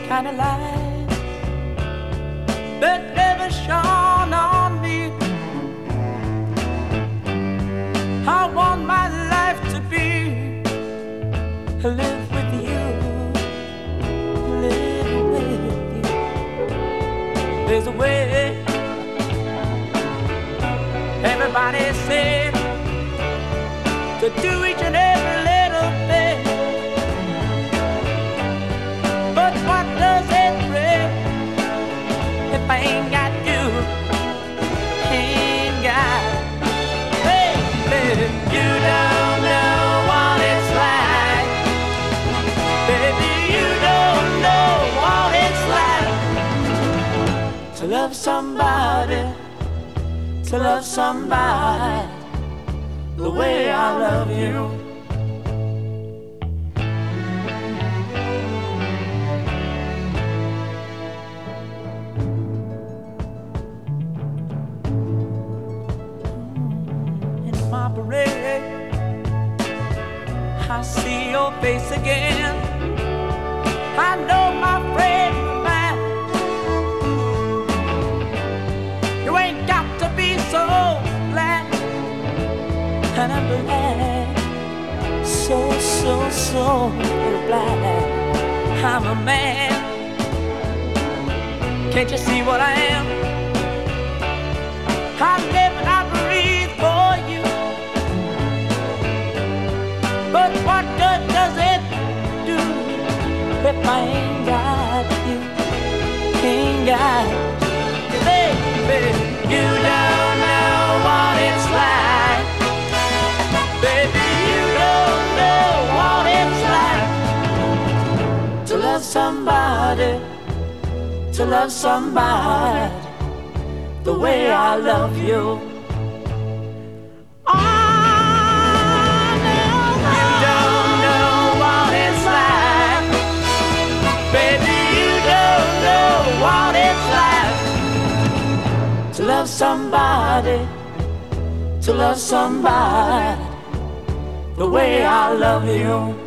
kind of light that never shone on me. I want my life to be live with you, live with you. There's a way. Everybody said to do each and every little thing, but what does it bring if I ain't got you? Ain't got, baby, you don't know what it's like. Baby, you don't know what it's like to love somebody, to love somebody the way I love you. In my parade, I see your face again. I know my friend of mine. You ain't got to be so glad, and I'm glad, so glad I'm a man. Can't you see what I am? I live and I breathe for you, but what good does it do if I ain't got you? Ain't got you, baby. You don't know what it's like. Baby, you don't know what it's like to love somebody, to love somebody the way I love you. Oh, no, you don't know what it's like. Baby, you don't know what it's like to love somebody, to love somebody the way I love you.